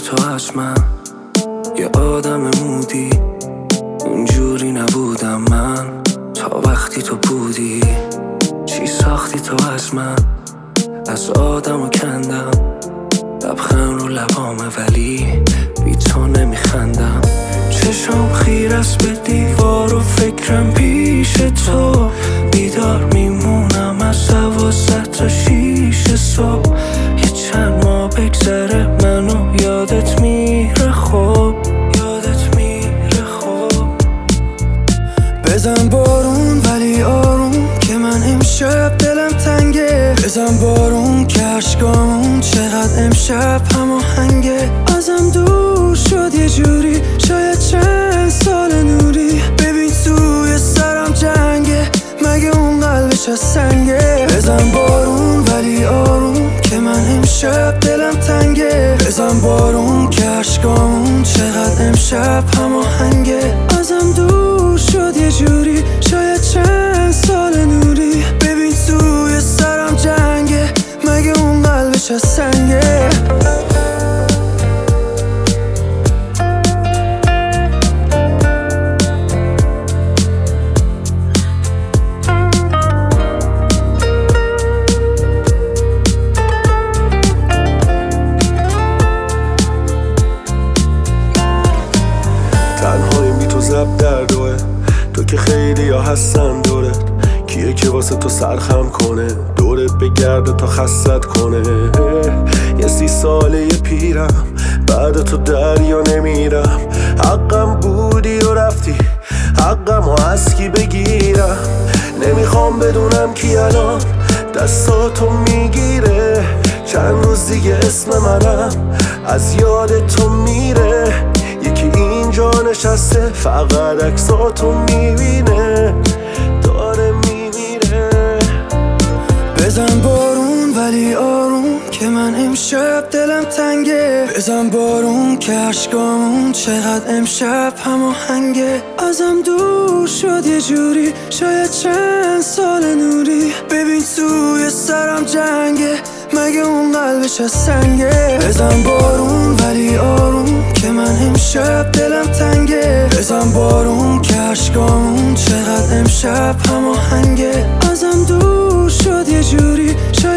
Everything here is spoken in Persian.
تو از من یه آدم مودی، اونجوری نبودم من تا وقتی تو بودی. چی ساختی تو از من؟ از آدمو کندم، لبخند رو لبامه ولی بی تو نمیخندم. چشم خیر است به دیوار و فکرم پیش تو، بیدار میمونم از 12 تا 6 صبح. یه چند ماه بگذره منو یادت میره خوب، یادت میره خوب. بزن بارون ولی آروم که من امشب دلم تنگه. بزن بارون که عشقامون چقدر امشب هماهنگه. ازم دور شد یه جوری، شاید چند سال نوری. ببین توی سرم جنگه، مگه اون قلبش از سنگه. بزن بارون ولی آروم که من امشب دلم تنگه. بزن بارون که عشقامون چقدر امشب هماهنگه. ازم دور شد یه جوری، شاید چند سال نوری. ببین توی سرم جنگه، مگه اون قلبش از سنگه. تنهایی بی تو زب در دوه، تو که خیلی ها هستن دورت. کیه که واسه تو سرخم کنه، دورت بگرده تا خستت کنه. یه 30 ساله یه پیرم، بعد تو دریا نمیرم. حقم بودی و رفتی، حقم و از کی بگیرم. نمیخوام بدونم کی الان دستاتو میگیره. چند روز دیگه اسم منم از یاد تو میره. یکی اینجا نشسته فقط عکساتو میبینه، داره میمیره. بزن بارون ولی آروم که من امشب دلم تنگه. بزن بارون که عشقامون چقدر امشب هماهنگه. ازم دور شد یه جوری، شاید چند سال نوری. ببین توی سرم جنگه، مگه اون قلبش از سنگه. بزن بارون ولی آروم که من امشب دلم تنگه. بزن بارون که عشقامون چقدر امشب هماهنگه. ازم دور شد یه جوری، شاید